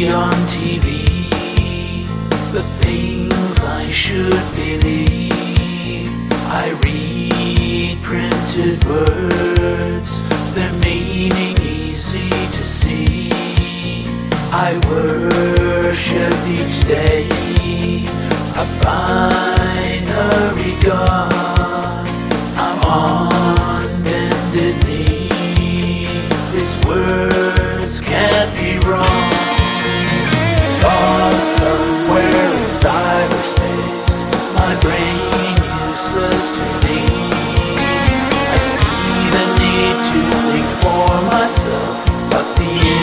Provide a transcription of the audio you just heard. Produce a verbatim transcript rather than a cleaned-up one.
see on T V the things I should believe. I read printed words, their meaning easy to see. I worship each day a binary God. I'm on bended knee, his words can't be wrong. God somewhere in cyberspace, my brain useless to me. I see the need to think for myself, but the